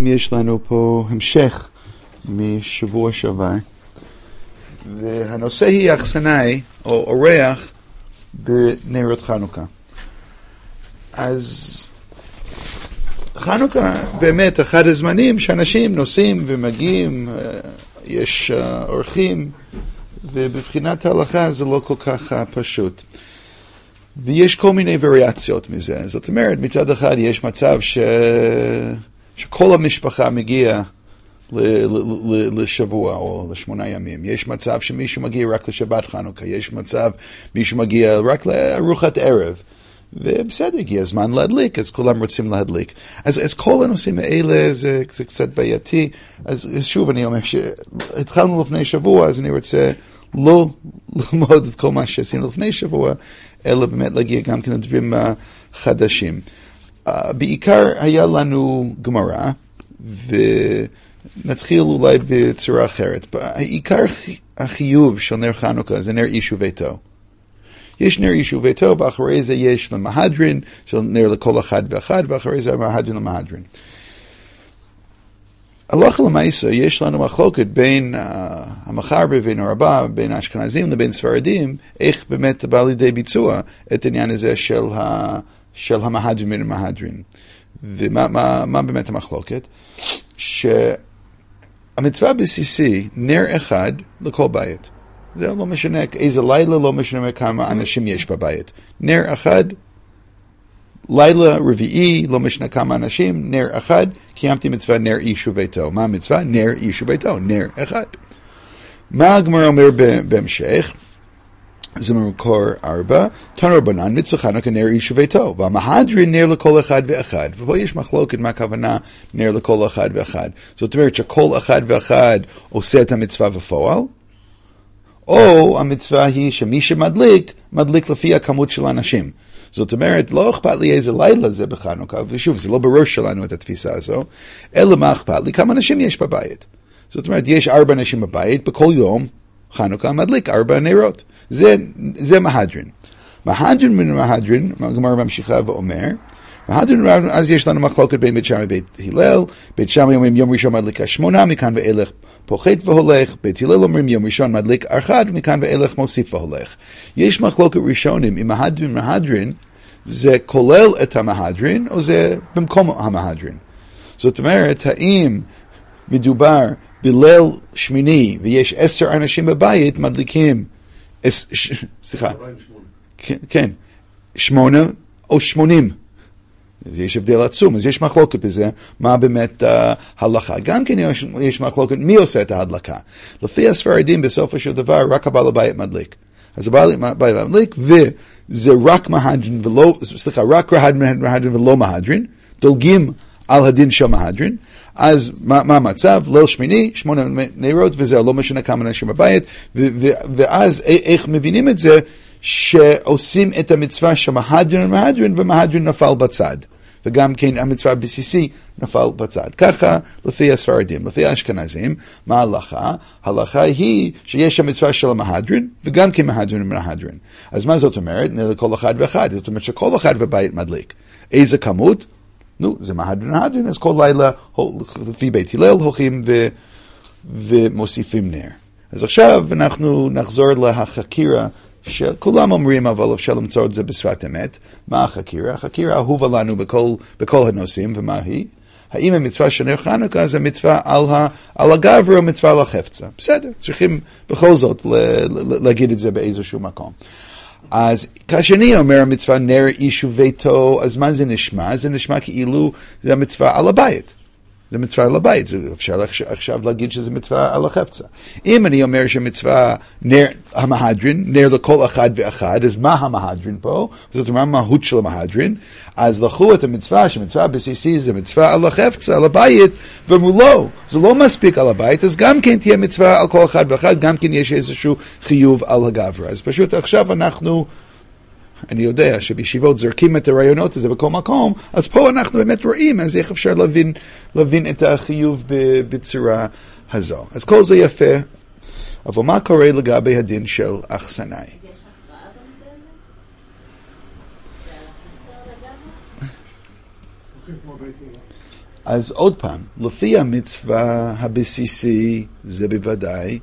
יש לנו פה המשך משבוע שעבר, והנושא היא אחסנאי או אורח בנרות חנוכה. אז חנוכה באמת אחד הזמנים שאנשים נוסעים ומגיעים, יש אורחים, ובבחינת ההלכה זה לא כל כך פשוט. ויש כל מיני וריאציות מזה. זאת אומרת, מצד אחד יש מצב שכל המשפחה מגיעה לשבוע או ל8 ימים. יש מצב שמישהו מגיע רק לשבת חנוכה. יש מצב מישהו מגיע רק לארוחת ערב. ובסדר, הגיע הזמן להדליק, אז כולם רוצים להדליק. אז כל הנושאים האלה זה קצת בעייתי. אז שוב אני אומר שהתחלנו לפני שבוע, אז אני רוצה לא ללמוד את כל מה שעשינו לפני שבוע, אלא באמת להגיע גם כן לדברים חדשים. בעיקר היה לנו גמרא, ונתחיל אולי בצורה אחרת. העיקר החיוב של נר חנוכה זה נר איש וביתו. יש נר איש וביתו, ואחרי זה יש למהדרין, של נר לכל אחד ואחד, ואחרי זה המהדרין למהדרין. הלכה למעשה יש לנו מחלוקת בין המחרבה ובין הרבה, בין האשכנזים לבין ספרדים, איך באמת בא לידי ביצוע את העניין הזה של המהדרין מן המהדרין. ומה באמת המחלוקת? שהמצווה בסיסי, נר אחד לכל בית. זה לא משנה איזה לילה, לא משנה כמה אנשים יש בבית. נר אחד, לילה רביעי, לא משנה כמה אנשים, נר אחד, קיימתי מצווה נר איש וביתו. מה המצווה? נר איש וביתו, נר אחד. מה הגמרא אומר בהמשך? זה במקור 4, תנו רבנן מצווה חנוכה נר איש וביתו, והמהדרין נר לכל אחד ואחד. ופה יש מחלוקת מה הכוונה נר לכל אחד ואחד. זאת אומרת שכל אחד ואחד עושה את המצווה בפועל, או המצווה היא שמי שמדליק, מדליק לפי הכמות של האנשים. זאת אומרת, לא אכפת לי איזה לילה זה בחנוכה, ושוב, זה לא בראש שלנו את התפיסה הזו, אלא מה אכפת לי? כמה אנשים יש בבית. זאת אומרת, יש 4 אנשים בבית, בכל יום חנוכה מדליק 4 נרות. זה מהדרין. מהדרין מן המהדרין, הגמרא ממשיכה ואומר, מהדרין, אז יש לנו מחלוקת בין בית שמאי ובית הלל, בית שמאי אומרים יום ראשון מדליקה 8, מכאן ואילך פוחת והולך, בית הלל אומרים יום ראשון מדליק 1, מכאן ואילך מוסיף והולך. יש מחלוקת ראשונים, אם מהדרין זה כולל את המהדרין, או זה במקום המהדרין. זאת אומרת, האם מדובר בליל שמיני, ויש 10 אנשים בבית, מדליקים, סליחה, כן, 8 או 80. יש הבדל עצום, אז יש מחלוקת בזה, מה באמת ההלכה. גם כן יש מחלוקת, מי עושה את ההדלקה? לפי הספרדים, בסופו של דבר, רק הבעל הבית מדליק. אז הבעל הבית מדליק, וזה רק מהדרין ולא, סליחה, רק מהדרין ולא מהדרין, דולגים על הדין של מהדרין. אז מה המצב? ליל שמיני, 8 נרות, וזה לא משנה כמה אנשים בבית, ואז איך מבינים את זה? שעושים את המצווה של מהדרין, ומהדרין נפל בצד. וגם כן המצווה בסיסי נפל בצד. ככה לפי הספרדים, לפי האשכנזים, מה ההלכה? ההלכה היא שיש המצווה של המהדרין, וגם כן מהדרין ומהדרין. אז מה זאת אומרת? לכל אחד ואחד. זאת אומרת שכל אחד בבית מדליק. איזה כמות? נו, זה מהדרין, אז כל לילה לפי בית הלל הולכים ומוסיפים נר. אז עכשיו אנחנו נחזור לחקירה, שכולם אומרים, אבל אפשר למצוא את זה בשפת אמת. מה החקירה? החקירה אהובה לנו בכל הנושאים, ומה היא? האם המצווה של נר חנוכה זה מצווה על הגבר או מצווה על החפצה? בסדר, צריכים בכל זאת להגיד את זה באיזשהו מקום. אז כשאני אומר המצווה נר איש וביתו, אז מה זה נשמע? זה נשמע כאילו זה המצווה על הבית. זה מצווה על הבית, אפשר עכשיו להגיד שזה מצווה על החפצה. אם אני אומר שמצווה נר המהדרין, נר לכל אחד ואחד, אז מה המהדרין פה? זאת אומרת, המהות של המהדרין. אז לקחו את המצווה, שמצווה בסיסי זה מצווה על החפצה, על הבית, ואמרו לא, זה לא מספיק על הבית, אז גם כן תהיה מצווה על כל אחד ואחד, גם כן יש איזשהו חיוב על הגבר. אז פשוט עכשיו אני יודע שבישיבות זרקים את הרעיונות הזה בכל מקום, אז פה אנחנו באמת רואים, אז איך אפשר להבין את החיוב בצורה הזו. אז כל זה יפה, אבל מה קורה לגבי הדין של אחסנאי? יש הכרעה בנושא הזה? אז עוד פעם, לפי המצווה הבסיסי, זה בוודאי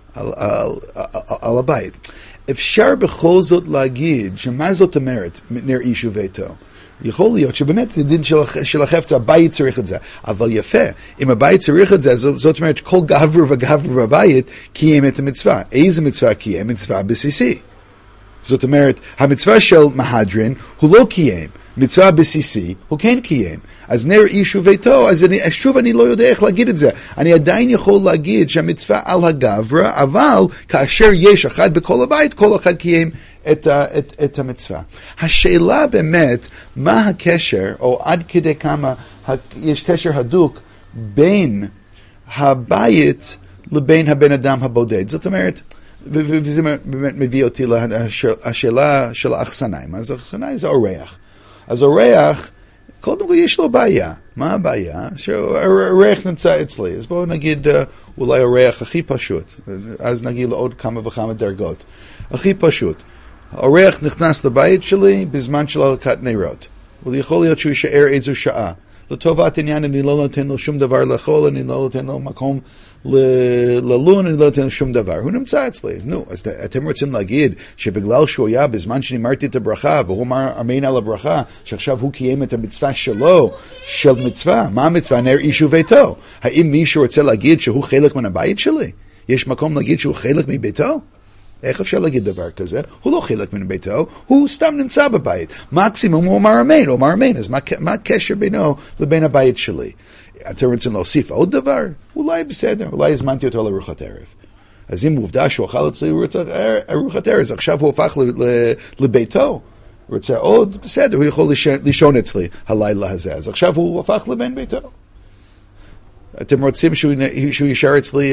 על הבית. אפשר בכל זאת להגיד שמה זאת אומרת נר איש וביתו? יכול להיות שבאמת הדין של החפץ, הבית צריך את זה. אבל יפה, אם הבית צריך את זה, זאת אומרת כל גבר וגבר בבית קיים את המצווה. איזה מצווה קיים? מצווה בסיסי. זאת אומרת, המצווה של מהדרין הוא לא קיים. מצווה בסיסי הוא כן קיים. אז נר איש וביתו, אז שוב אני לא יודע איך להגיד את זה. אני עדיין יכול להגיד שהמצווה על הגברה, אבל כאשר יש אחד בכל הבית, כל אחד קיים את המצווה. השאלה באמת, מה הקשר, או עד כדי כמה יש קשר הדוק בין הבית לבין הבן אדם הבודד. זאת אומרת, וזה באמת מביא אותי לשאלה של האכסנאים. אז האכסנאי זה אורח. אז אורח, קודם כל יש לו בעיה. מה הבעיה? שהאורח נמצא אצלי. אז בואו נגיד אולי אורח הכי פשוט. אז נגיד לעוד כמה וכמה דרגות. הכי פשוט. האורח נכנס לבית שלי בזמן של הלקת נרות. ויכול להיות שהוא יישאר איזו שעה. לטובת עניין אני לא נותן לו שום דבר לאכול, אני לא נותן לו מקום ללון, אני לא נותן לו שום דבר. הוא נמצא אצלי. נו, אז אתם רוצים להגיד שבגלל שהוא היה בזמן שנימרתי את הברכה, והוא אמר אמן על הברכה, שעכשיו הוא קיים את המצווה שלו, של מצווה. מה המצווה? נר איש וביתו. האם מישהו רוצה להגיד שהוא חלק מן הבית שלי? יש מקום להגיד שהוא חלק מביתו? איך אפשר להגיד דבר כזה? הוא לא חלק מן ביתו, הוא סתם נמצא בבית. מקסימום הוא אומר אמן, אז מה הקשר בינו לבין הבית שלי? אתם רוצים להוסיף עוד דבר? אולי בסדר, אולי הזמנתי אותו לארוחת ערב. אז אם עובדה שהוא אכל אצלי ארוחת ערב, עכשיו הוא הפך לביתו, הוא רוצה עוד, בסדר, הוא יכול לישון אצלי הלילה הזה, אז עכשיו הוא הפך לבן ביתו. אתם רוצים שהוא יישאר אצלי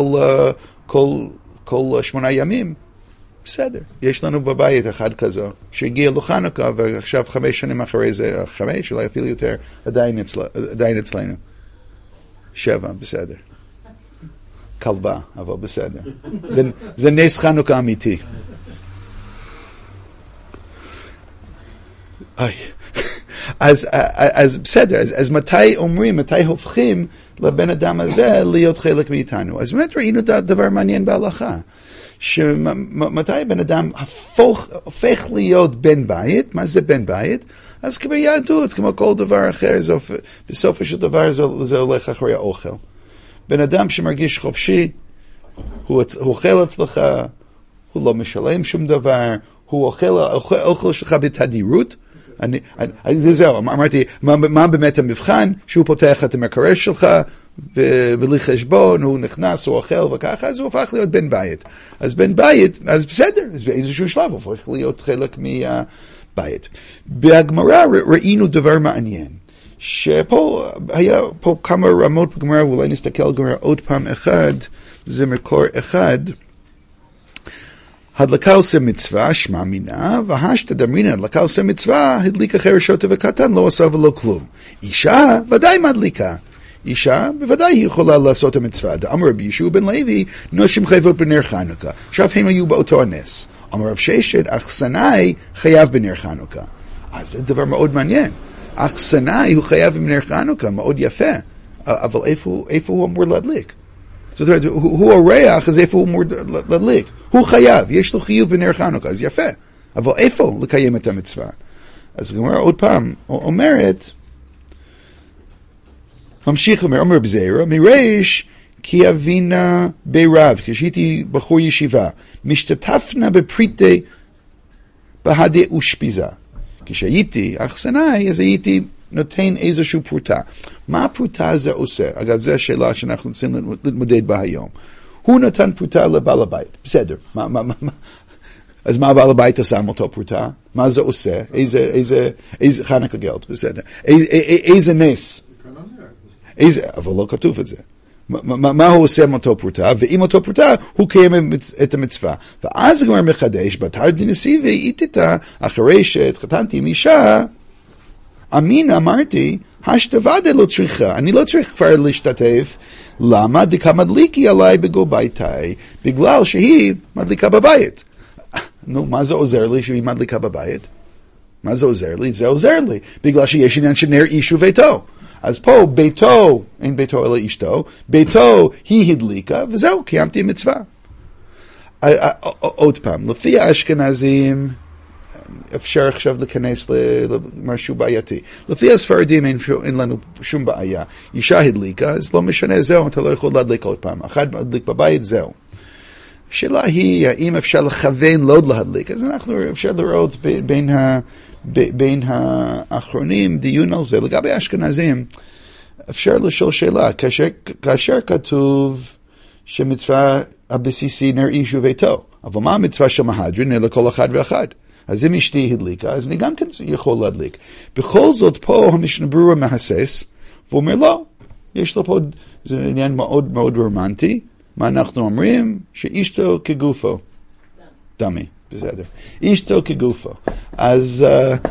כל 8 ימים? בסדר. יש לנו בבית אחד כזו, שהגיע לחנוכה, ועכשיו 5 שנים אחרי זה, 5, אולי אפילו יותר, עדיין אצלנו. 7, בסדר. כלבה, אבל בסדר. זה נס חנוכה אמיתי. אז בסדר, אז מתי אומרים, מתי הופכים לבן אדם הזה להיות חלק מאיתנו? אז באמת ראינו דבר מעניין בהלכה. שמתי בן אדם הופך להיות בן בית? מה זה בן בית? אז כביהדות, כמו כל דבר אחר, בסופו של דבר זה הולך אחרי האוכל. בן אדם שמרגיש חופשי, הוא אוכל אצלך, הוא לא משלם שום דבר, הוא אוכל שלך בתדירות. זהו, אמרתי, מה באמת המבחן? שהוא פותח את המקרר שלך, ובלי חשבון, הוא נכנס, הוא אוכל וככה, אז הוא הופך להיות בן בית. אז בן בית, אז בסדר, אז באיזשהו שלב הוא הופך להיות חלק מהבית. בהגמרא ראינו דבר מעניין, שפה היה פה כמה רמות בגמרא, ואולי נסתכל על גמרא עוד פעם אחד, זה מקור אחד, הדלקה עושה מצווה, שמע מינה, והשתא דאמרינן, הדלקה עושה מצווה, הדליקה חרשותה וקטן, לא עשה ולא כלום. אישה ודאי מדליקה. אישה, בוודאי היא יכולה לעשות המצווה. דאמר רבי יהושע בן לוי, נשים חייבות בנר חנוכה. עכשיו הם היו באותו הנס. אמר רב ששת, אכסנאי חייב בנר חנוכה. אז זה דבר מאוד מעניין. אכסנאי הוא חייב בנר חנוכה, מאוד יפה. אבל איפה הוא אמור להדליק? זאת אומרת, הוא אורח, אז איפה הוא אמור להדליק? הוא חייב, יש לו חיוב בנר חנוכה, אז יפה. אבל איפה לקיים את המצווה? אז גמרא עוד פעם אומרת, ממשיך אומר בזעירה, מריש כי אבינה ברב, כשהייתי בחור ישיבה, משתתפנה בפריטי בהדי אושפיזה. כשהייתי אכסנאי, אז הייתי נותן איזושהי פרוטה. מה הפרוטה הזה עושה? אגב, זו השאלה שאנחנו רוצים להתמודד בה היום. הוא נתן פרוטה לבעל הבית. בסדר. אז מה בעל הבית עשה עם אותו פרוטה? מה זה עושה? איזה חנוכה גלט, בסדר. איזה נס? אבל לא כתוב את זה. מה הוא עושה עם אותו פרוטה? ועם אותו פרוטה הוא קיים את המצווה. ואז הגמרא מחדש, בתר דנסיבי, איתתה, אחרי שהתחתנתי עם אישה, אמין אמרתי, השתוודה לא צריכה, אני לא צריך כבר להשתתף, למה? דקה מדליקי עליי בגו ביתי, בגלל שהיא מדליקה בבית. נו, מה זה עוזר לי שהיא מדליקה בבית? מה זה עוזר לי? זה עוזר לי, בגלל שיש עניין של נר איש וביתו. אז פה ביתו, אין ביתו אלא אשתו, ביתו היא הדליקה, וזהו, קיימתי מצווה. עוד פעם, לפי האשכנזים, אפשר עכשיו להיכנס למשהו בעייתי. לפי הספרדים אין לנו שום בעיה. אישה הדליקה, אז לא משנה, זהו, אתה לא יכול להדליק עוד פעם. אחד מדליק בבית, זהו. השאלה היא, האם אפשר לכוון לא להדליק? אז אנחנו אפשר לראות בין האחרונים דיון על זה. לגבי האשכנזים, אפשר לשאול שאלה. כאשר כתוב שמצווה הבסיסי נר איש וביתו, אבל מה המצווה של מהדרין? נר לכל אחד ואחד. אז אם אשתי הדליקה, אז אני גם כן יכול להדליק. בכל זאת פה המשנה ברורה מהסס, והוא אומר לא, יש לו פה, זה עניין מאוד מאוד רומנטי, מה אנחנו אומרים? שאשתו כגופו. דמי, בסדר. אשתו כגופו. אז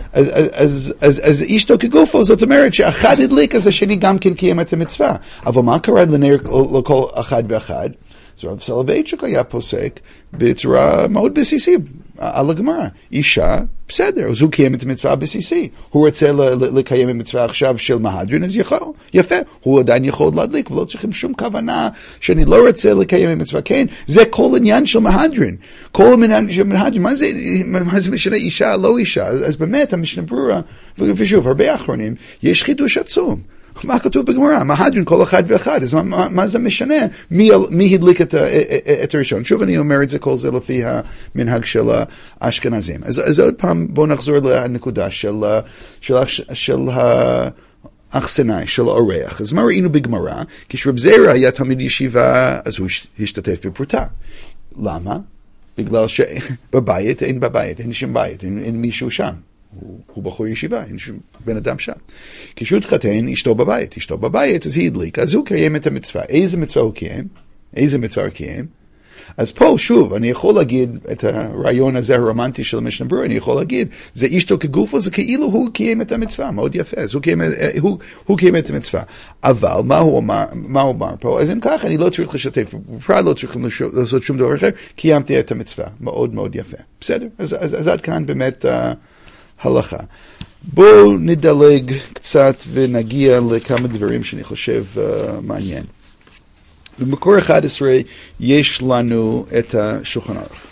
אשתו כגופו, זאת אומרת שאחד הדליק, אז השני גם כן קיים את המצווה. אבל מה קרה לנר לכל אחד ואחד? אז רב סולובייצ'יק היה פוסק בצורה מאוד בסיסית על הגמרא. אישה, בסדר, אז הוא קיים את המצווה הבסיסי. הוא רוצה לקיים את המצווה עכשיו של מהדרין, אז יכול, יפה. הוא עדיין יכול להדליק, ולא צריכים שום כוונה שאני לא רוצה לקיים את המצווה. כן, זה כל עניין של מהדרין. כל עניין של מהדרין, מה זה משנה אישה, לא אישה? אז באמת, המשנה ברורה, ושוב, הרבה אחרונים, יש חידוש עצום. מה כתוב בגמרא? מהדרין כל אחד ואחד. אז מה זה משנה? מי הדליק את הראשון? שוב אני אומר את זה, כל זה לפי המנהג של האשכנזים. אז עוד פעם בואו נחזור לנקודה של האכסנאי, של האורח. אז מה ראינו בגמרא? כשרב זירא היה תלמיד ישיבה, אז הוא השתתף בפרוטה. למה? בגלל שבבית, אין שום בית, אין מישהו שם. הוא בחור ישיבה, אין שום בן אדם שם. כשהוא התחתן, אשתו בבית, אז היא הדליקה, אז הוא קיים את המצווה. איזה מצווה הוא קיים? אז פה, שוב, אני יכול להגיד את הרעיון הזה הרומנטי של המשנה ברורה, אני יכול להגיד, זה אשתו כגופו, זה כאילו הוא קיים את המצווה, מאוד יפה, אז הוא קיים את המצווה. אבל מה הוא אמר פה? אז אם כך, אני לא צריך לשתף, בפרט לא צריך לעשות שום דבר אחר, קיימתי את המצווה, מאוד מאוד יפה. בסדר? אז עד כאן באמת הלכה. בואו נדלג קצת ונגיע לכמה דברים שאני חושב מעניין. במקור 11 יש לנו את השולחן ערוך.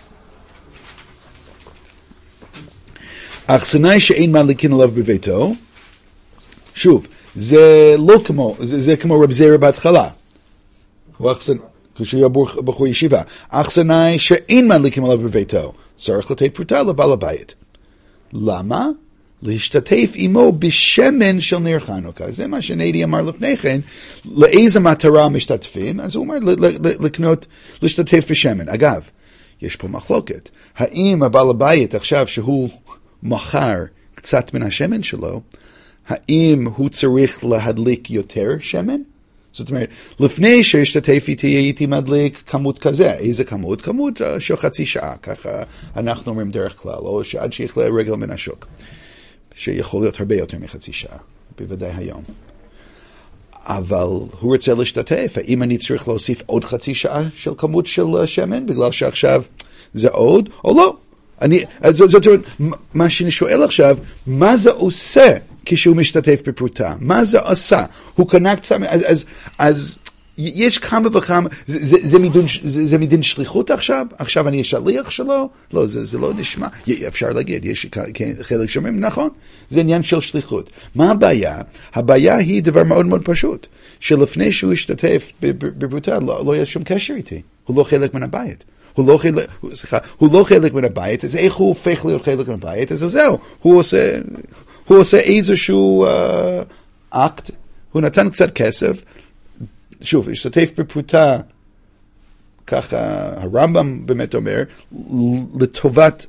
האכסנאי שאין מדליקין עליו בביתו, שוב, זה לא כמו, זה כמו רב זירא בהתחלה. כשהוא היה בחור ישיבה. האכסנאי שאין מדליקין עליו בביתו, צריך לתת פרוטה לבעל הבית. למה? להשתתף עמו בשמן של נר חנוכה. זה מה שנדי אמר לפני כן, לאיזה מטרה משתתפים, אז הוא אומר להשתתף בשמן. אגב, יש פה מחלוקת. האם הבעל הבית עכשיו שהוא מכר קצת מן השמן שלו, האם הוא צריך להדליק יותר שמן? זאת אומרת, לפני שהשתתף איתי, הייתי מדליק כמות כזה. איזה כמות? כמות של חצי שעה, ככה אנחנו אומרים דרך כלל, או שעד שיכלה רגל מן השוק. שיכול להיות הרבה יותר מחצי שעה, בוודאי היום. אבל הוא רוצה להשתתף, האם אני צריך להוסיף עוד חצי שעה של כמות של שמן, בגלל שעכשיו זה עוד, או לא? זאת אומרת, מה שאני שואל עכשיו, מה זה עושה כשהוא משתתף בפרוטה? מה זה עושה? הוא קנה קצת, אז יש כמה וכמה, זה מדין שליחות עכשיו? עכשיו אני השליח שלו? לא, זה לא נשמע. אפשר להגיד, יש חלק שאומרים, נכון, זה עניין של שליחות. מה הבעיה? הבעיה היא דבר מאוד מאוד פשוט, שלפני שהוא השתתף בפרוטה, לא היה שום קשר איתי. הוא לא חלק מן הבית. הוא לא חלק מן הבית, אז איך הוא הופך להיות חלק מן הבית? אז זהו, הוא עושה איזשהו אקט, הוא נתן קצת כסף, שוב, השתתף בפרוטה, ככה הרמב"ם באמת אומר, לטובת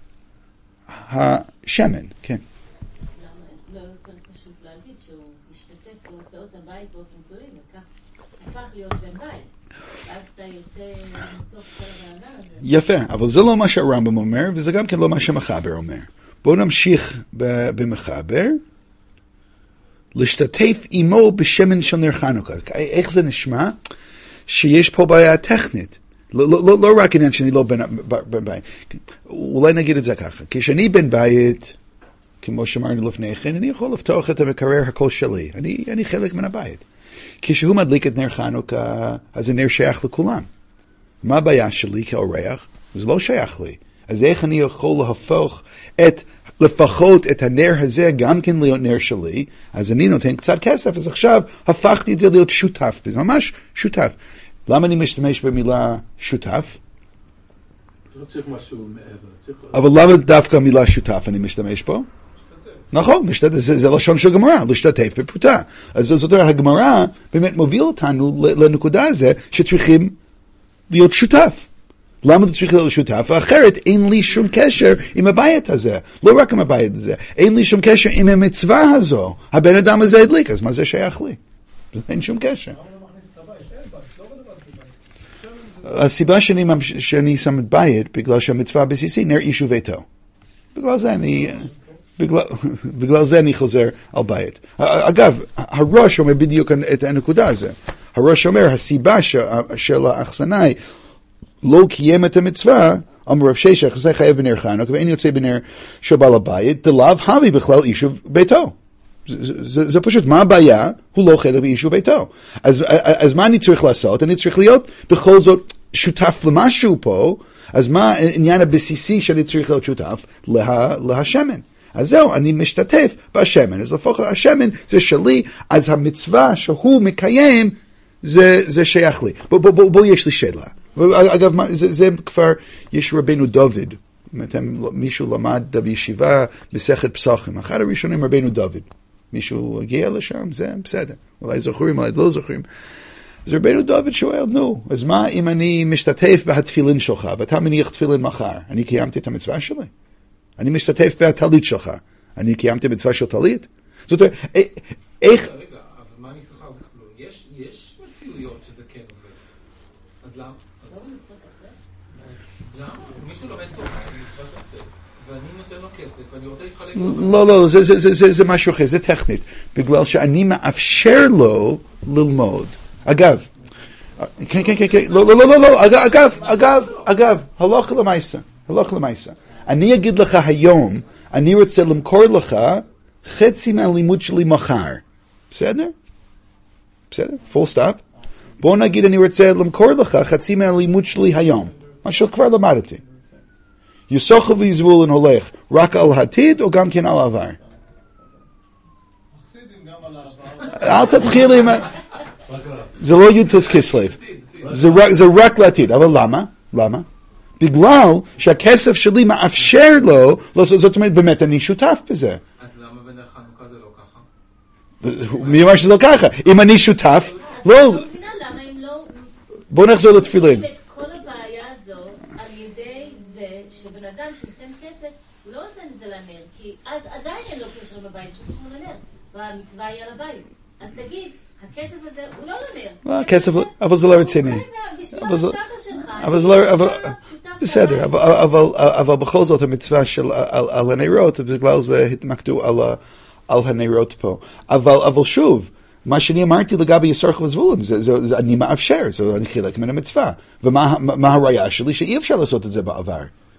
השמן, כן. לא יותר פשוט להגיד שהוא השתתף בהוצאות הבית באופן כללי, וכך הפך להיות בן בית. ואז אתה יוצא מתוך כל הבעיה הזה. יפה, אבל זה לא מה שהרמב"ם אומר, וזה גם כן לא מה שמחבר אומר. בואו נמשיך במחבר. להשתתף עמו בשמן של נר חנוכה. איך זה נשמע? שיש פה בעיה טכנית. לא רק עניין שאני לא בן בית. אולי נגיד את זה ככה. כשאני בן בית, כמו שאמרנו לפני כן, אני יכול לפתוח את המקרר הכל שלי. אני חלק מן הבית. כשהוא מדליק את נר חנוכה, אז הנר שייך לכולם. מה הבעיה שלי כאורח? זה לא שייך לי. אז איך אני יכול להפוך לפחות את הנר הזה גם כן להיות נר שלי? אז אני נותן קצת כסף, אז עכשיו הפכתי את זה להיות שותף. זה ממש שותף. למה אני משתמש במילה שותף? לא צריך משהו מעבר. אבל למה דווקא המילה שותף אני משתמש פה? נכון, זה לשון של גמרא, להשתתף בפרוטה. אז זאת אומרת, הגמרא באמת מוביל אותנו לנקודה הזה שצריכים להיות שותף. למה אתה צריך להיות שותף? אחרת אין לי שום קשר עם הבית הזה. לא רק עם הבית הזה. אין לי שום קשר עם המצווה הזו. הבן אדם הזה הדליק, אז מה זה שייך לי? אין שום קשר. הסיבה שאני שם את בית, בגלל שהמצווה הבסיסי נר איש וביתו. בגלל זה אני חוזר על בית. אגב, הראש אומר בדיוק את הנקודה הזה. הראש אומר, הסיבה של האחסנאי לא קיים את המצווה, אמר רב ששת, זה חייב בנר חנוכה, ואין יוצא בנר של בעל הבית, דלאו הווי בכלל איש וביתו. זה פשוט, מה הבעיה? הוא לא חלק באיש וביתו. אז מה אני צריך לעשות? אני צריך להיות בכל זאת שותף למשהו פה, אז מה העניין הבסיסי שאני צריך להיות שותף? להשמן. אז זהו, אני משתתף בשמן. אז לפחות השמן זה שלי, אז המצווה שהוא מקיים, זה שייך לי. בוא יש לי שאלה. אגב, זה כבר, יש רבנו דוד. מישהו למד בישיבה מסכת פסחים. אחד הראשונים רבנו דוד. מישהו הגיע לשם, זה בסדר. אולי זוכרים, אולי לא זוכרים. אז רבנו דוד שואל, נו, אז מה אם אני משתתף בהתפילין שלך, ואתה מניח תפילין מחר? אני קיימתי את המצווה שלי. אני משתתף בהטלית שלך. אני קיימתי מצווה של טלית? זאת אומרת, איך... רגע, אבל מה אני שכר בסכלו? יש מציאויות שזה כן עובד. אז למה? למה? מישהו לומד תורה, מצוות עשה, ואני נותן לו כסף, ואני רוצה להתחלק... לא, זה משהו אחר, זה טכנית. בגלל שאני מאפשר לו ללמוד. אגב, כן, לא, אגב, הלוך למייסה. אני אגיד לך היום, אני רוצה למכור לך חצי מהלימוד שלי מחר. בסדר? full stop. בוא נגיד אני רוצה למכור לך חצי מהלימוד שלי היום. מה שכבר למדתי. יסוכו ויזבולון הולך רק על העתיד או גם כן על העבר? אל תתחיל עם... זה לא יוטוס כסלב. זה רק לעתיד. אבל למה? בגלל שהכסף שלי מאפשר לו, זאת אומרת, באמת, אני שותף בזה. אז למה בנר חנוכה זה לא ככה? מי אמר שזה לא ככה? אם אני שותף, לא... אני לא מבינה למה אם לא... בואו נחזור לתפילין. את כל הבעיה הזו על ידי זה שבן אדם שנותן כסף, הוא לא נותן את זה לנר, כי אז עדיין אין לו קשר בבית, שהוא קשר לנר, והמצווה היא על הבית. אז תגיד, הכסף הזה הוא לא לנר. הכסף, אבל זה לא רציני. אבל זה לא... בסדר, אבל בכל זאת המצווה על הנרות, בגלל זה התמקדו על הנרות פה. אבל שוב, מה שאני אמרתי לגבי יששכר וזבולון, אני מאפשר, אני חלק מן המצווה. ומה הראיה שלי? שאי אפשר לעשות את זה בעבר.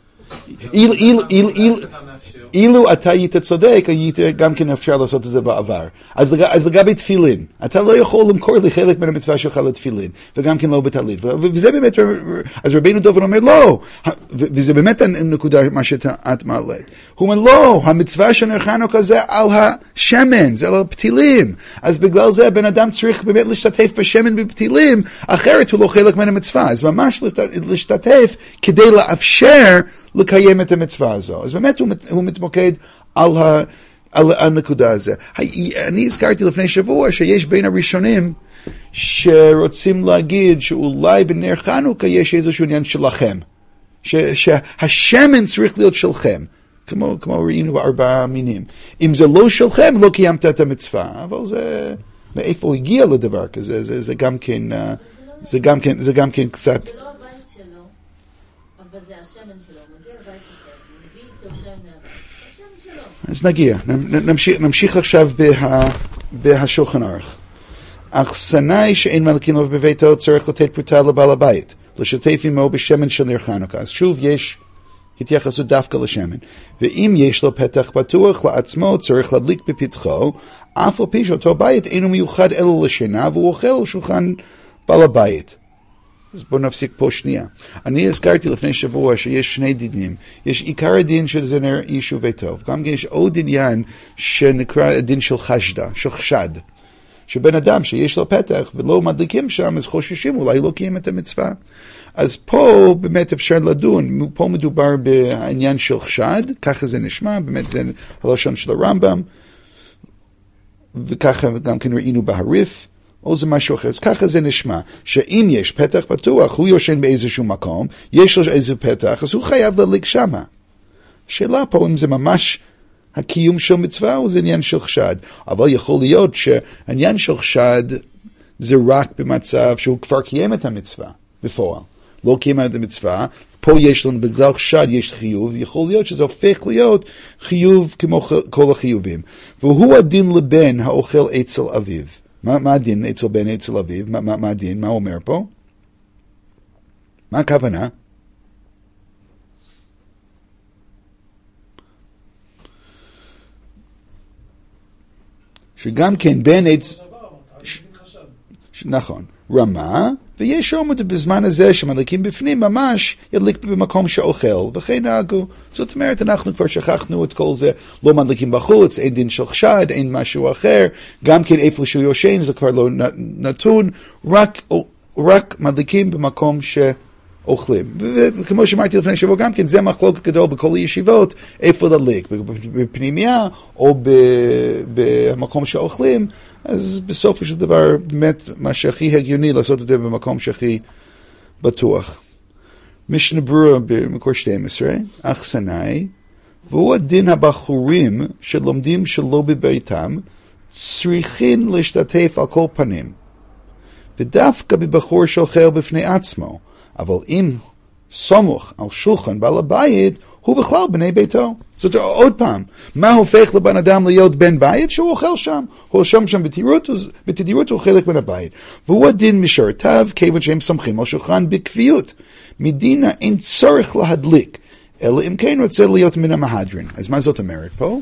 אילו אתה היית צודק, היית גם כן אפשר לעשות את זה בעבר. אז לגבי תפילין, אתה לא יכול למכור לי חלק מן המצווה שלך לתפילין, וגם כן לא בטלית. וזה באמת, אז רבינו דוד אומר לא, וזה באמת הנקודה מה שאת מעלית. הוא אומר לא, המצווה של נר חנוכה זה על השמן, זה על הפתילים. אז בגלל זה הבן אדם צריך באמת להשתתף בשמן בפתילים, אחרת הוא לא חלק מן המצווה. אז ממש להשתתף כדי לאפשר לקיים את המצווה הזו. אז באמת הוא מתמקד על הנקודה הזו. אני הזכרתי לפני שבוע שיש בין הראשונים שרוצים להגיד שאולי בנר חנוכה יש איזשהו עניין שלכם. שהשמן צריך להיות שלכם. כמו ראינו בארבעה מינים. אם זה לא שלכם, לא קיימת את המצווה. אבל זה, מאיפה הגיע לדבר כזה? זה גם כן קצת... זה לא הבית שלו, אבל זה השמן שלו. מגיע לבית אחר, מביא איתו שם מהבית. השמן שלו. אז נמשיך עכשיו בהשולחן ערוך. אכסנאי שאין מלכין לו בביתו צריך לתת פרוטה לבעל הבית, לשתף עמו בשמן של נר חנוכה. אז שוב התייחסות דווקא לשמן. ואם יש לו פתח פתוח לעצמו, צריך להדליק בפתחו, אף על פי שאותו בית אינו מיוחד אלא לשינה, והוא אוכל על שולחן בעל הבית. אז בואו נפסיק פה שנייה. אני הזכרתי לפני שבוע שיש שני דינים. יש עיקר הדין שזה נר איש וביתו. גם יש עוד עניין שנקרא הדין של חשדה, של חשד. שבן אדם שיש לו פתח ולא מדליקים שם, אז חוששים, אולי לא קיים את המצווה. אז פה באמת אפשר לדון, פה מדובר בעניין של חשד, ככה זה נשמע, באמת זה הלשון של הרמב"ם, וככה גם כן ראינו בהריף, או זה משהו אחר. אז ככה זה נשמע, שאם יש פתח פתוח, הוא יושן באיזשהו מקום, יש לו איזה פתח, אז הוא חייב להדליק שמה. שאלה פה אם זה ממש הקיום של מצווה או זה עניין של חשד. אבל יכול להיות שהעניין של חשד זה רק במצב שהוא כבר קיים את המצווה בפועל. לא קיים את המצווה, פה יש לנו בגלל חשד יש חיוב, יכול להיות שזה הופך להיות חיוב כמו כל החיובים. והוא הדין לבן האוכל אצל אביו. מה הדין אצל בן אצל אביו? מה הדין? מה הוא אומר פה? מה הכוונה? שגם כן בן עץ... נכון, רמה, ויש עומד בזמן הזה שמדליקים בפנים, ממש ידליק במקום שאוכל, וכן נהגו. זאת אומרת, אנחנו כבר שכחנו את כל זה, לא מדליקים בחוץ, אין דין של חשד, אין משהו אחר, גם כן איפה שהוא יושן, זה כבר לא נתון, רק מדליקים במקום שאוכלים. וכמו שאמרתי לפני שבוע גם כן, זה מחלוקת גדול בכל הישיבות, איפה להדליק, בפנימיה או במקום שאוכלים, אז בסופו של דבר, באמת, מה שהכי הגיוני לעשות את זה במקום שהכי בטוח. משנה ברורה במקור 12, אכסנאי, והוא הדין הבחורים שלומדים שלא בביתם, צריכים להשתתף על כל פנים. ודווקא בבחור שאוכל בפני עצמו, אבל אם סמוך על שולחן בעל הבית, הוא בכלל בני ביתו. זאת אומרת, עוד פעם, מה הופך לבן אדם להיות בן בית? שהוא אוכל שם. הוא אוכל שם בתדירות הוא חלק מן הבית. והוא הדין משרתיו, כיוון שהם סומכים על שולחן בקביעות. מדינה אין צורך להדליק, אלא אם כן רוצה להיות מן המהדרין. אז מה זאת אומרת פה?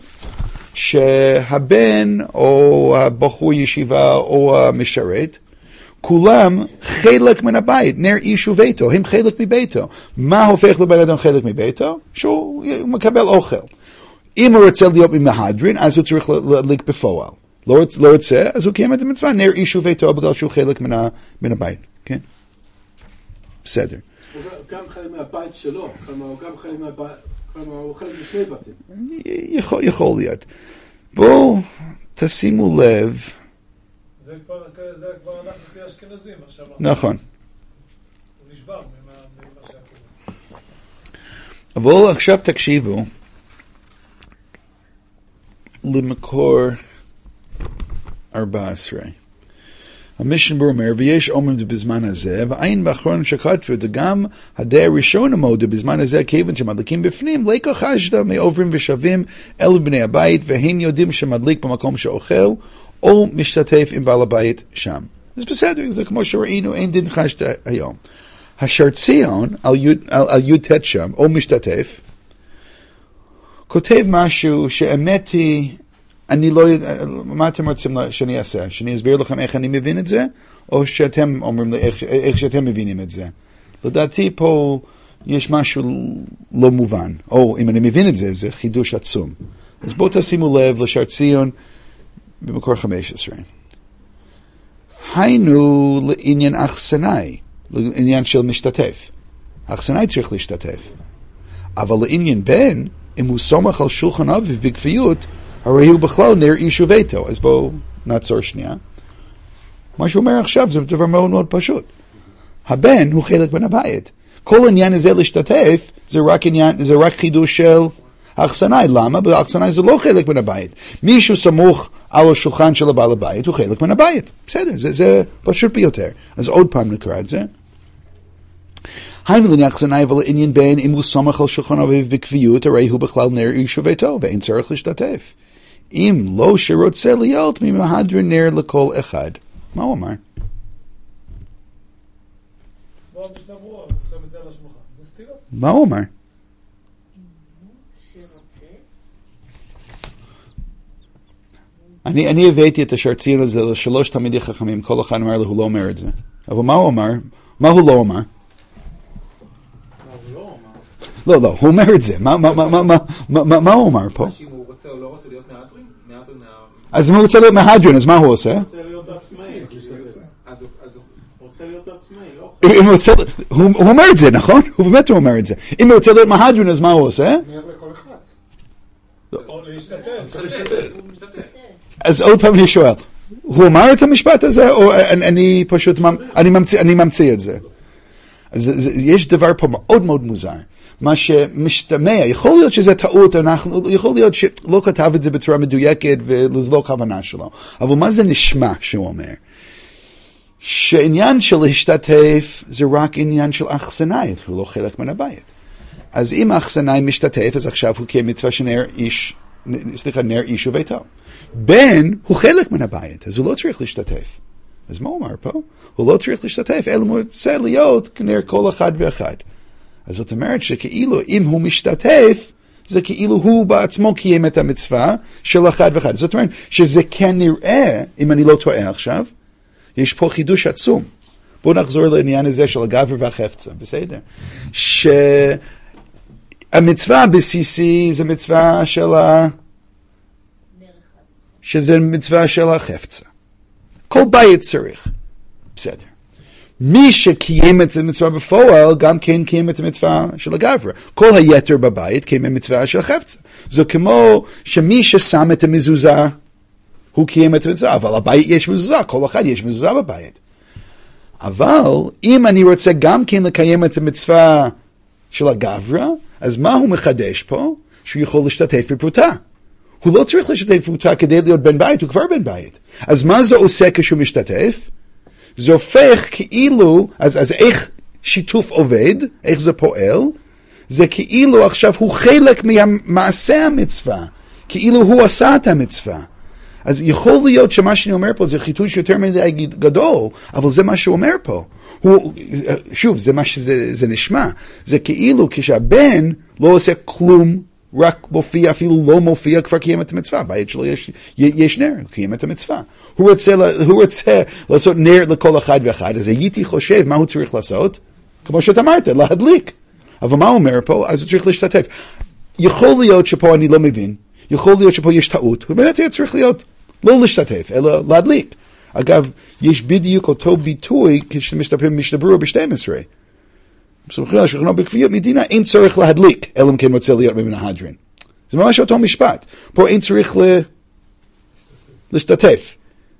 שהבן או הבחור ישיבה או המשרת, כולם חלק מן הבית, נר איש וביתו, הם חלק מביתו. מה הופך לבן אדם חלק מביתו? שהוא מקבל אוכל. אם הוא רוצה להיות ממהדרין, אז הוא צריך להדליק בפועל. לא רוצה, אז הוא קיים את המצווה, נר איש וביתו, בגלל שהוא חלק מן הבית. כן? בסדר. הוא גם חלק מהבית שלו, הוא גם חלק מהבית, הוא חלק משני בתים. יכול להיות. בואו תשימו לב, זה כבר אנחנו לפי אשכנזים עכשיו. נכון. הוא נשבר ממה שהקורא. אבל עכשיו תקשיבו למקור 14. המשנה ברורה אומר, ויש אומרים בזמן הזה, ואין באחרון שכתבו, וגם הדעה הראשון המודה בזמן הזה, כיוון שמדליקים בפנים, לא חשדה מעוברים ושבים אל בני הבית, והם יודעים שמדליק במקום שאוכל, או משתתף עם בעל הבית שם. אז בסדר, זה כמו שראינו, אין דין חשדה היום. השרציון, על י"ט שם, או משתתף, כותב משהו שאמת היא, אני לא יודע, מה אתם רוצים שאני אעשה? שאני אסביר לכם איך אני מבין את זה? או שאתם אומרים לי איך שאתם מבינים את זה? לדעתי פה יש משהו לא מובן. או אם אני מבין את זה, זה חידוש עצום. אז בואו תשימו לב לשרציון במקור 15. היינו לעניין אכסנאי, לעניין של משתתף. אכסנאי צריך להשתתף. אבל לעניין בן, אם הוא סומך על שולחן אביו בקביעות, הרי הוא בכלל נר איש וביתו. אז בואו נעצור שנייה. מה שהוא אומר עכשיו זה דבר מאוד מאוד פשוט. הבן הוא חלק בין הבית. כל עניין הזה להשתתף זה רק חידוש של האכסנאי. למה? באכסנאי זה לא חלק בין הבית. מישהו סמוך על השולחן של הבעל הבית הוא חלק בין הבית. בסדר, זה פשוט ביותר. אז עוד פעם נקרא את זה. היינו לעניין אכסנאי ולעניין בן, אם הוא סומך על שולחן אביו בקביעות, הרי הוא בכלל נר איש וביתו, ואין צורך להשתתף. אם לא שרוצה להיות ממהדרין נר לכל אחד. מה הוא אמר? מה הוא אמר? מה הוא אמר? אני הבאתי את השרציון הזה לשלוש תלמידי חכמים, כל אחד אמר לו, הוא לא אומר את זה. אבל מה הוא אמר? מה הוא לא אמר? לא, הוא אומר את זה. מה הוא אמר פה? אם הוא רוצה או לא רוצה להיות מהדרין? אז אם הוא רוצה להיות מהדרין, אז מה הוא עושה? הוא רוצה להיות עצמאי. הוא רוצה להיות עצמאי, לא? הוא אומר את זה, נכון? הוא באמת אומר את זה. אם הוא רוצה להיות מהדרין, אז מה הוא עושה? או להשתתף. אז עוד פעם אני שואל, הוא אמר את המשפט הזה, או אני פשוט, אני ממציא את זה? אז יש דבר פה מאוד מאוד מוזר. מה שמשתמע, יכול להיות שזה טעות, יכול להיות שלא כתב את זה בצורה מדויקת וזו לא כוונה שלו. אבל מה זה נשמע שהוא אומר? שעניין של להשתתף זה רק עניין של אכסנאי, הוא לא חלק מן הבית. אז אם אכסנאי משתתף, אז עכשיו הוא כמצווה שנר איש וביתו. בן הוא חלק מן הבית, אז הוא לא צריך להשתתף. אז מה הוא אומר פה? הוא לא צריך להשתתף, אלא הוא רוצה להיות כנר כל אחד ואחד. אז זאת אומרת שכאילו אם הוא משתתף, זה כאילו הוא בעצמו קיים את המצווה של אחד ואחד. זאת אומרת שזה כן נראה, אם אני לא טועה עכשיו, יש פה חידוש עצום. בואו נחזור לעניין הזה של הגבר והחפצה, בסדר? שהמצווה הבסיסי זה מצווה שזה מצווה של החפצה. כל בית צריך. בסדר. מי שקיים את המצווה בפועל, גם כן קיים את המצווה של הגבר. כל היתר בבית קיים את המצווה של החפצה. זה כמו שמי ששם את המזוזה, הוא קיים את המצווה. אבל בבית יש מזוזה, כל אחד יש מזוזה בבית. אבל אם אני רוצה גם כן לקיים את המצווה של הגבר, אז מה הוא מחדש פה? שהוא יכול להשתתף בפרוטה. הוא לא צריך להשתתף בפרוטה כדי להיות בן בית, הוא כבר בן בית. אז מה זה עושה כשהוא משתתף? זה הופך כאילו, אז איך שיתוף עובד, איך זה פועל? זה כאילו עכשיו הוא חלק ממעשה המצווה, כאילו הוא עשה את המצווה. אז יכול להיות שמה שאני אומר פה זה חידוש יותר מדי גדול, אבל זה מה שהוא אומר פה. שוב, זה מה שזה נשמע. זה כאילו כשהבן לא עושה כלום, רק מופיע, אפילו לא מופיע, כבר קיים את המצווה. בית שלו יש נר, קיים את המצווה. הוא רוצה לעשות נר לכל אחד ואחד, אז הייתי חושב מה הוא צריך לעשות, כמו שאתה אמרת, להדליק. אבל מה הוא אומר פה? אז הוא צריך להשתתף. יכול להיות שפה אני לא מבין, יכול להיות שפה יש טעות, הוא באמת צריך להיות לא להשתתף, אלא להדליק. אגב, יש בדיוק אותו ביטוי כשמשתתפים משנה ברורה ב-12. בסמכות שכנו בכפיות מדינה, אין צריך להדליק, אלא אם כן רוצה להיות מן ההדרין. זה ממש אותו משפט. פה אין צריך להשתתף.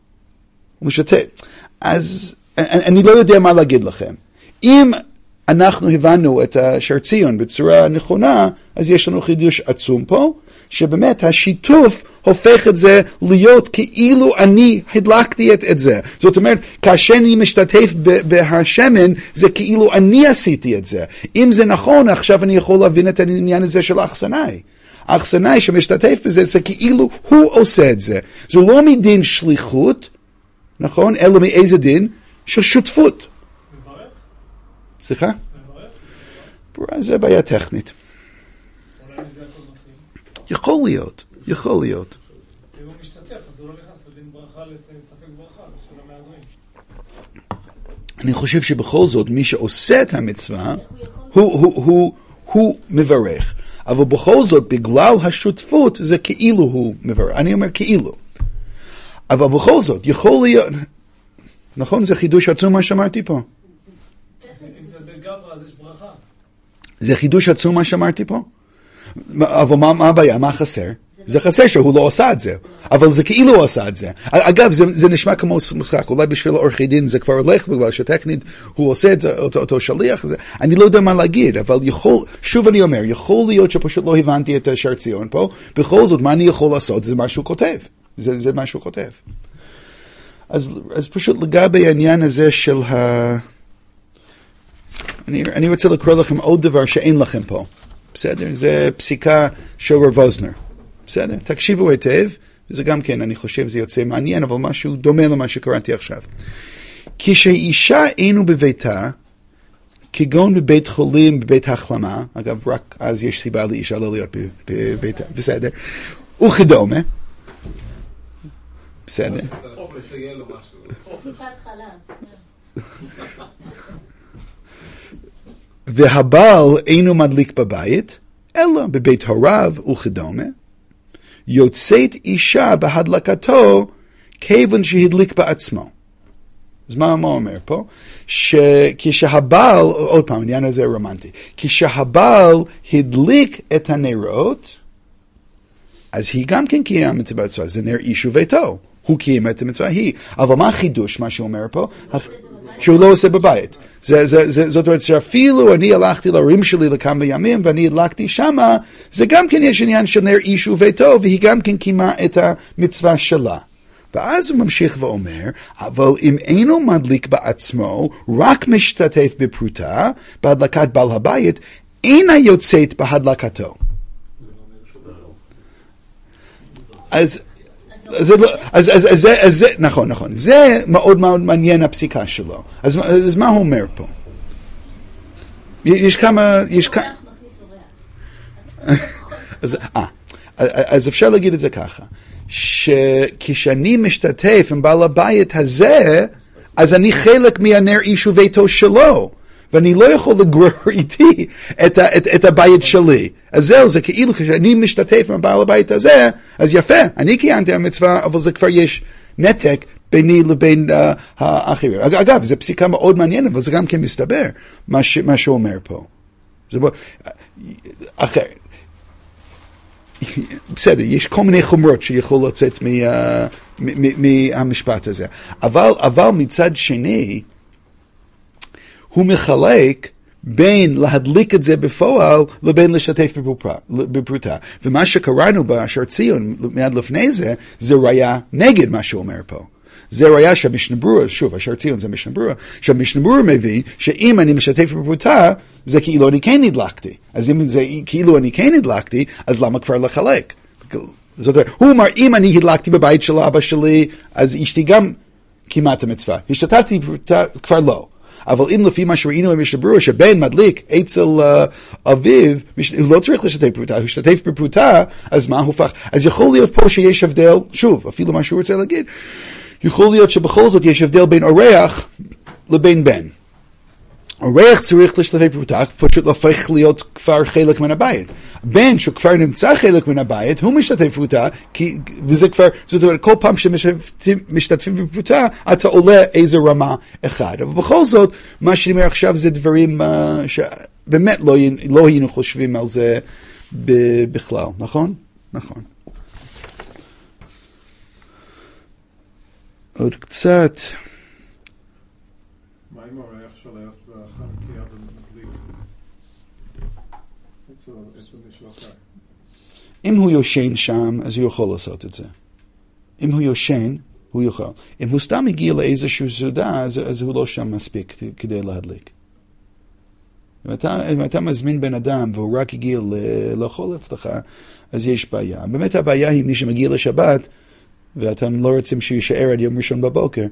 אז אני לא יודע מה להגיד לכם. אם אנחנו הבנו את השרציון בצורה נכונה, אז יש לנו חידוש עצום פה, שבאמת השיתוף הופך את זה להיות כאילו אני הדלקתי את זה. זאת אומרת, כאשר אני משתתף בהשמן, זה כאילו אני עשיתי את זה. אם זה נכון, עכשיו אני יכול להבין את העניין הזה של האכסנאי. האכסנאי שמשתתף בזה, זה כאילו הוא עושה את זה. זה לא מדין שליחות, נכון? אלא מאיזה דין? של שותפות. מברך? סליחה? מברך? זה בעיה טכנית. אולי מזה הכל מתחיל. יכול להיות. אם הוא משתתף, אז הוא לא נכנס לדין ברכה לספק ברכה, של המהדרין. אני חושב שבכל זאת, מי שעושה את המצווה, הוא מברך. אבל בכל זאת, בגלל השותפות, זה כאילו הוא מברך. אני אומר כאילו. אבל בכל זאת, יכול להיות... נכון, זה חידוש עצום מה שאמרתי פה. אם זה בגברה, אז יש ברכה. זה חידוש עצום מה שאמרתי פה. אבל מה הבעיה? מה חסר? זה חסר שהוא לא עושה את זה. אבל זה כאילו הוא עשה את זה. אגב, זה נשמע כמו משחק. אולי בשביל עורכי דין זה כבר הולך, בגלל שטכנית הוא עושה את זה, אותו שליח. אני לא יודע מה להגיד, אבל שוב אני אומר, יכול להיות שפשוט לא הבנתי את השרציון פה. בכל זאת, מה אני יכול לעשות? זה מה שהוא כותב. זה מה שהוא כותב. אז פשוט לגבי העניין הזה של אני רוצה לקרוא לכם עוד דבר שאין לכם פה. בסדר? זה פסיקה של רב ווזנר. בסדר? תקשיבו היטב, וזה גם כן, אני חושב, זה יוצא מעניין, אבל משהו דומה למה שקראתי עכשיו. כשאישה אינו בביתה, כגון בבית חולים, בבית החלמה, אגב, רק אז יש סיבה לאישה לא להיות בבית, בסדר, וכדומה, בסדר. טיפת חלב. והבעל אינו מדליק בבית, אלא בבית הוריו וכדומה, יוצאת אישה בהדלקתו כיוון שהדליק בעצמו. אז מה אומר פה? שכשהבעל, עוד פעם, העניין הזה רומנטי, כשהבעל הדליק את הנרות, אז היא גם כן קיימת את המצווה, זה נר איש וביתו, הוא קיים את המצווה היא. אבל מה החידוש, מה שהוא אומר פה? שהוא לא עושה בבית. זאת אומרת שאפילו אני הלכתי להורים שלי לכמה ימים ואני הדלקתי שמה, זה גם כן יש עניין של נר איש וביתו, והיא גם כן קיימה את המצווה שלה. ואז הוא ממשיך ואומר, אבל אם אינו מדליק בעצמו, רק משתתף בפרוטה, בהדלקת בעל הבית, אינה יוצאת בהדלקתו. אז נכון, זה מאוד מאוד מעניין הפסיקה שלו. אז מה הוא אומר פה? אז אפשר להגיד את זה ככה, שכשאני משתתף עם בעל הבית הזה, אז אני חלק מהנר איש וביתו שלו, ואני לא יכול לגרור איתי את הבית שלי. אז זהו, זה כאילו כשאני משתתף עם בעל הבית הזה, אז יפה, אני קיימתי המצווה, אבל זה כבר יש נתק ביני לבין האחרים. אגב, זו פסיקה מאוד מעניינת, אבל זה גם כן מסתבר, מה שהוא אומר פה. אחר. בסדר, יש כל מיני חומרות שיכול לצאת מהמשפט הזה. אבל מצד שני, הוא מחלק בין להדליק את זה בפועל לבין לשתף בפרוטה. ומה שקראנו בשער ציון מיד לפני זה, זה ראיה נגד מה שהוא אומר פה. זה ראיה שהמשנה ברורה, שוב, השער ציון זה משנה ברורה, שהמשנה ברורה מבין שאם אני משתף בפרוטה, זה כאילו אני כן הדלקתי. אז אם זה כאילו אני כן הדלקתי, אז למה כבר לחלק? זאת אומרת, הוא אומר, אם אני הדלקתי בבית של אבא שלי, אז אשתי גם כמעט המצווה. השתתפתי בפרוטה, כבר לא. אבל אם לפי מה שראינו במשנה ברורה, שבן מדליק אצל אביו, הוא לא צריך לשתף בפרוטה, הוא השתתף בפרוטה, אז מה הופך? אז יכול להיות פה שיש הבדל, שוב, אפילו מה שהוא רוצה להגיד, יכול להיות שבכל זאת יש הבדל בין אורח לבין בן. אורח צריך לשתף בפרוטה, פשוט הופך להיות כבר חלק מן הבית. בן שכבר נמצא חלק מן הבית, הוא משתתף בפרוטה, וזה כבר, זאת אומרת, כל פעם שמשתתפים בפרוטה, אתה עולה איזה רמה אחד. אבל בכל זאת, מה שאני אומר עכשיו זה דברים שבאמת לא היינו חושבים על זה בכלל, נכון? נכון. עוד קצת. מה אם הריח שולח והחנוכיה ומדליק? אצל משלוחי. אם הוא יושן שם, אז הוא יכול לעשות את זה. אם הוא יושן, הוא יכול. אם הוא סתם הגיע לאיזושהי סעודה, אז הוא לא שם מספיק כדי להדליק. אם אתה מזמין בן אדם והוא רק הגיע לאכול אצלך, אז יש בעיה. באמת הבעיה היא מי שמגיע לשבת, ואתם לא רוצים שהוא יישאר עד יום ראשון בבוקר,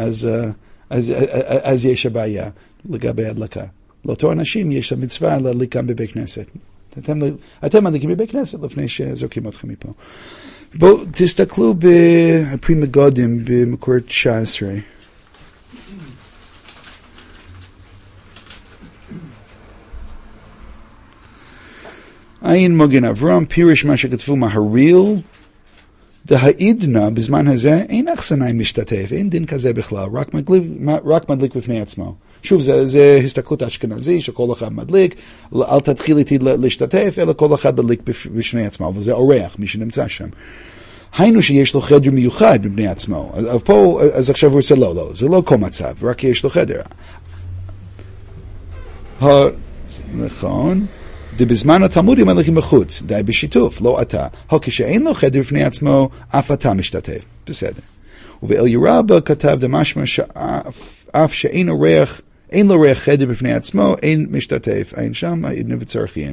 אז יש הבעיה לגבי הדלקה. לאותו אנשים יש המצווה להדליק כאן בבית כנסת. אתם מדליקים בבית כנסת לפני שזורקים אתכם מפה. בואו תסתכלו בפרי מגודים במקור 19. עין מגן אברהם, פירש מה שכתבו מהריל, דהעידנה בזמן הזה אין אכסנאי משתתף, אין דין כזה בכלל, רק מדליק בפני עצמו. שוב, זה הסתכלות אשכנזי שכל אחד מדליק, אל תתחיל איתי להשתתף, אלא כל אחד מדליק בפני עצמו, אבל זה אורח, מי שנמצא שם. היינו שיש לו חדר מיוחד בפני עצמו, אז עכשיו הוא רוצה לא, זה לא כל מצב, רק יש לו חדר. נכון. בזמן התלמודים מדליקים בחוץ, די בשיתוף, לא אתה. כשאין לו חדר בפני עצמו, אף אתה משתתף. בסדר. ובאליהו רבה כתב דמשמע שאף שאין לו ריח חדר בפני עצמו, אין משתתף. אין שם, אין וצריכין.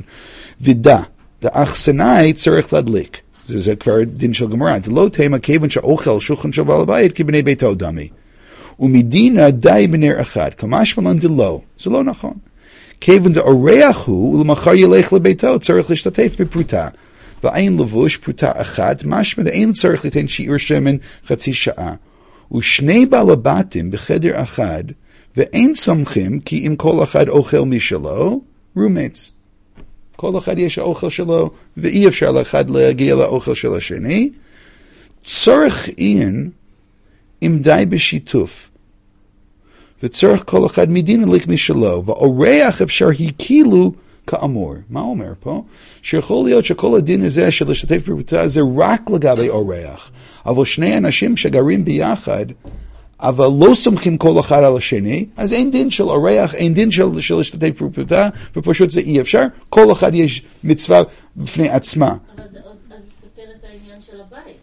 דאכסנאי צריך להדליק. זה כבר דין של גמרא. דלא תימא כיוון שהאוכל שולחן של בעל הבית כבני ביתו דמי. ומדינה די בנר אחד. כמשמע לן דלא. זה לא נכון. כיוון דאורח הוא, ולמחר ילך לביתו, צריך להשתתף בפרוטה. ואין לבוש פרוטה אחת, משמע אין צריך ליתן שיעור שמן חצי שעה. ושני בעל הבתים בחדר אחד, ואין סומכים כי אם כל אחד אוכל משלו, roommates. כל אחד יש האוכל שלו, ואי אפשר לאחד להגיע לאוכל של השני. צורך אין אם די בשיתוף. וצורך כל אחד מדין הליק משלו, ואורח אפשר הכילו כאמור. מה אומר פה? שיכול להיות שכל הדין הזה של לשתף בפרוטה זה רק לגבי אורח. אבל שני אנשים שגרים ביחד, אבל לא סומכים כל אחד על השני, אז אין דין של אורח, אין דין של לשתף בפרוטה, ופשוט זה אי אפשר. כל אחד יש מצווה בפני עצמה. אבל זה סותר את העניין של הבית.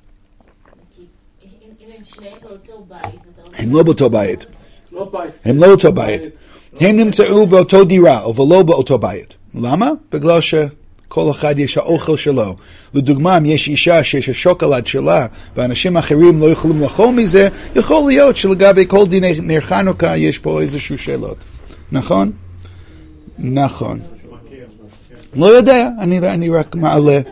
כי אם הם שניהם באותו בית... הם לא באותו בית. לא בית. הם לא באותו בית. הם נמצאו באותו דירה, אבל לא באותו בית. למה? בגלל שכל אחד יש האוכל שלו. לדוגמה, אם יש אישה שיש השוקולד שלה, ואנשים אחרים לא יכולים לאכול מזה, יכול להיות שלגבי כל דיני נר חנוכה יש פה איזשהו שאלות. נכון? נכון. לא יודע, אני רק מעלה.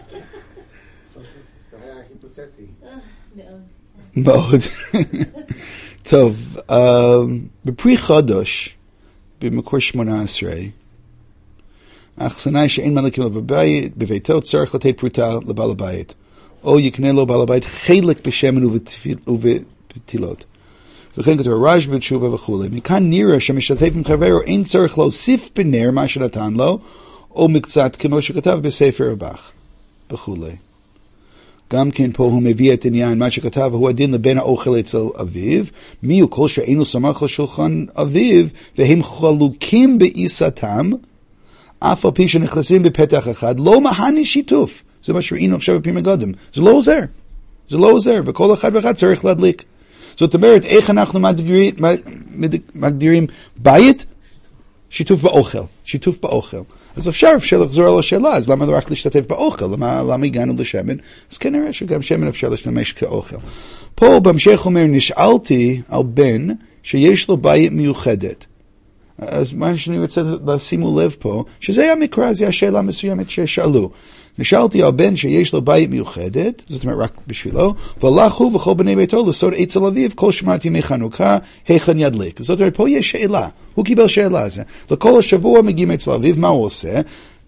מאוד. טוב, בפרי חודש, במקור 18, האחסנה שאין מלכים לו בביתו, צריך לתת פרוטה לבעל הבית. או יקנה לו בעל הבית חלק בשמן ובפתילות. וכן כתוב רשב"י בתשובה וכו'. מכאן נראה שמשתתף עם חברו אין צריך להוסיף בנר מה שנתן לו, או מקצת כמו שכתב בספר הבח וכו'. גם כן פה הוא מביא את עניין מה שכתב, הוא הדין לבן האוכל אצל אביו, מי הוא כל שאינו סמך על שולחן אביו, והם חלוקים בעיסתם, אף על פי שנכנסים בפתח אחד, לא מהני שיתוף. זה מה שראינו עכשיו בפרק קודם. זה לא עוזר. זה לא עוזר, וכל אחד ואחד צריך להדליק. זאת אומרת, איך אנחנו מגדירים בית? שיתוף באוכל. שיתוף באוכל. אז אפשר לחזור על השאלה, אז למה רק להשתתף באוכל? למה הגענו לשמן? אז כנראה שגם שמן אפשר להשתמש כאוכל. פה בהמשך אומר, נשאלתי על בן שיש לו בית מיוחדת. אז מה שאני רוצה לשימו לב פה, שזה היה מקרא, זו השאלה מסוימת ששאלו. נשאלתי על בן שיש לו בית מיוחדת, זאת אומרת רק בשבילו, והלך הוא וכל בני ביתו לסוד אצל אביו, כל שמרת ימי חנוכה, היכן ידליק. זאת אומרת, פה יש שאלה, הוא קיבל שאלה על זה. לכל השבוע מגיעים אצל אביו, מה הוא עושה?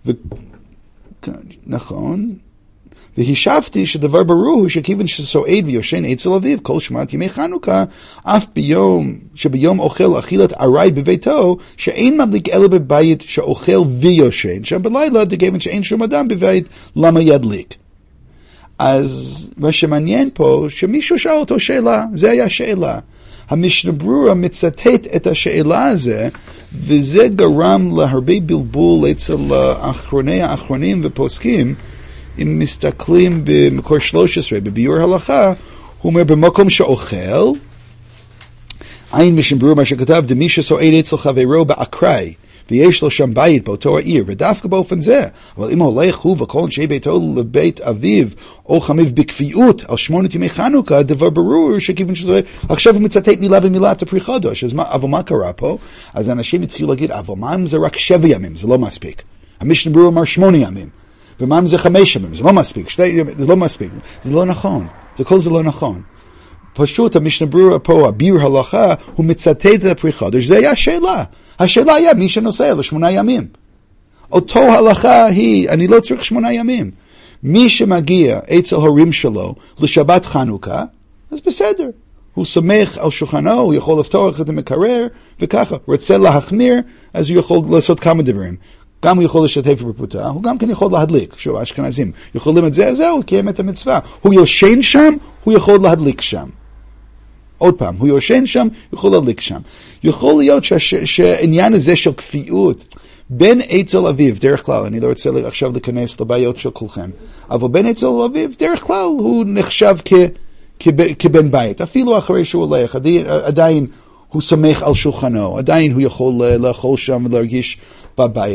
נכון. והשבתי שדבר ברור הוא שכיוון שסועד ויושן אצל אביו כל שמרת ימי חנוכה, אף שביום אוכל אכילת ארעי בביתו, שאין מדליק אלא בבית שאוכל ויושן, שם בלילה דכיוון שאין שום אדם בבית, למה ידליק? אז מה שמעניין פה, שמישהו שאל אותו שאלה, זה היה שאלה. המשנה ברורה מצטט את השאלה הזה, וזה גרם להרבה בלבול אצל האחרונים ופוסקים, אם מסתכלים במקור 13, בביור הלכה, הוא אומר, במקום שאוכל, אין משנה ברורה מה שכתב, דמי שסועד אצל חברו באקראי, ויש לו שם בית באותו העיר, ודווקא באופן זה, אבל אם הולך הוא וכל אנשי ביתו לבית אביו, או חמיו בכפיות על 8 ימי חנוכה, דבר ברור שכיוון שזה, עכשיו הוא מצטט מילה במילה את הפרי חודש, אבל מה קרה פה? אז אנשים התחילו להגיד, אבל מה אם זה רק 7 ימים, זה לא מספיק. המשנה ברורה אמר 8 ימים. ומה אם זה 5 ימים? זה לא מספיק. זה לא מספיק. זה לא נכון. כל זה לא נכון. פשוט המשנה ברורה פה, הביור הלכה, הוא מצטט את הפרי חודש. זה היה השאלה. השאלה היה מי שנוסע ל8 ימים. אותו הלכה היא, אני לא צריך 8 ימים. מי שמגיע אצל הורים שלו לשבת חנוכה, אז בסדר. הוא סומך על שולחנו, הוא יכול לפתוח את המקרר, וככה. רוצה להחמיר, אז הוא יכול לעשות כמה דברים. גם הוא יכול לשתף בפרוטה, הוא גם כן יכול להדליק, שוב, אשכנזים יכולים את זה, זהו, קיים את המצווה. הוא יושן שם, הוא יכול להדליק שם. עוד פעם, הוא יושן שם, הוא יכול להדליק שם. יכול להיות שהעניין הזה של כפיות, בין אצל אביו, דרך כלל, אני לא רוצה עכשיו להיכנס לבעיות של כולכם, אבל בין אצל אביו, דרך כלל, הוא נחשב כבן בית. אפילו אחרי שהוא הולך, עדיין הוא סומך על שולחנו, עדיין הוא יכול לאכול שם ולהרגיש בבית.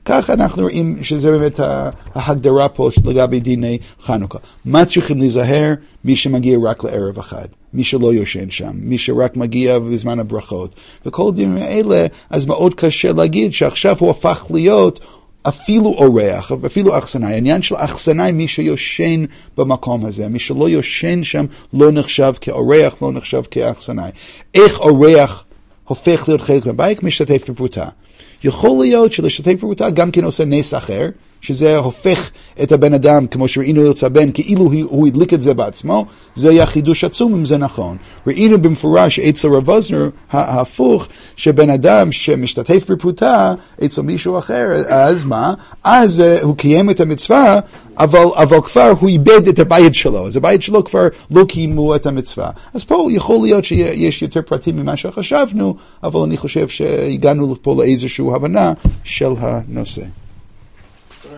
כך אנחנו רואים שזה באמת ההגדרה פה לגבי דיני חנוכה. מה צריכים להיזהר? מי שמגיע רק לערב אחד, מי שלא יושן שם, מי שרק מגיע בזמן הברכות. וכל דינים האלה, אז מאוד קשה להגיד שעכשיו הוא הפך להיות אפילו אורח, אפילו אכסנאי. העניין של אכסנאי, מי שיושן במקום הזה, מי שלא יושן שם לא נחשב כאורח, לא נחשב כאכסנאי. איך אורח הופך להיות חלק מהבית? משתתף בפרוטה. יכול להיות שלהשתתף בפרוטה גם כן עושה נס אחר, שזה הופך את הבן אדם, כמו שראינו לרצה בן, כאילו הוא הדליק את זה בעצמו. זה היה חידוש עצום אם זה נכון. ראינו במפורש אצל רב ווזנר ההפוך, שבן אדם שמשתתף בפרוטה אצל מישהו אחר, אז מה? אז הוא קיים את המצווה, אבל כבר הוא איבד את הבית שלו. אז הבית שלו כבר לא קיימו את המצווה. אז פה יכול להיות שיש יותר פרטים ממה שחשבנו, אבל אני חושב שהגענו פה לאיזושהי הבנה של הנושא.